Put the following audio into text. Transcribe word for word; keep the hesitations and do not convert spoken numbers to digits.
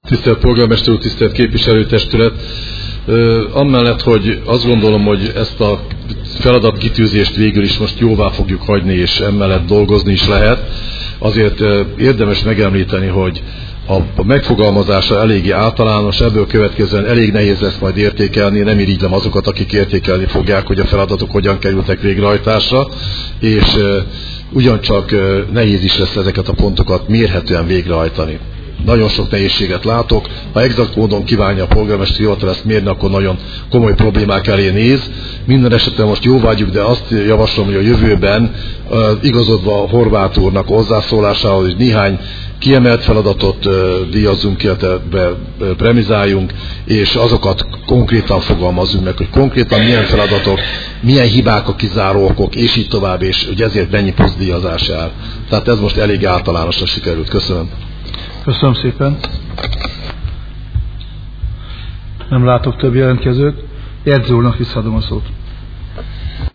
Tisztelt polgármester úr, tisztelt képviselőtestület! Amellett, hogy azt gondolom, hogy ezt a feladatkitűzést végül is most jóvá fogjuk hagyni, és emellett dolgozni is lehet, azért érdemes megemlíteni, hogy a megfogalmazása eléggé általános, ebből következően elég nehéz lesz majd értékelni, nem irigylem azokat, akik értékelni fogják, hogy a feladatok hogyan kerültek végrehajtásra, és ugyancsak nehéz is lesz ezeket a pontokat mérhetően végrehajtani. Nagyon sok nehézséget látok, ha exakt módon kívánja a polgármesteri hivatal ezt mérni, akkor nagyon komoly problémák elé néz. Minden esetben most jóvágyjuk, de azt javaslom, hogy a jövőben igazodva a Horváth úrnak hozzászólásához, hogy néhány kiemelt feladatot díjazzunk, illetve premizáljunk, és azokat konkrétan fogalmazzunk meg, hogy konkrétan milyen feladatok, milyen hibák a kizáró okok, és így tovább, és hogy ezért mennyi plusz díjazás áll. Tehát ez most elég általánosra sikerült. Köszönöm. Köszönöm szépen. Nem látok több jelentkezőt. Jegyző úrnak visszaadom a szót.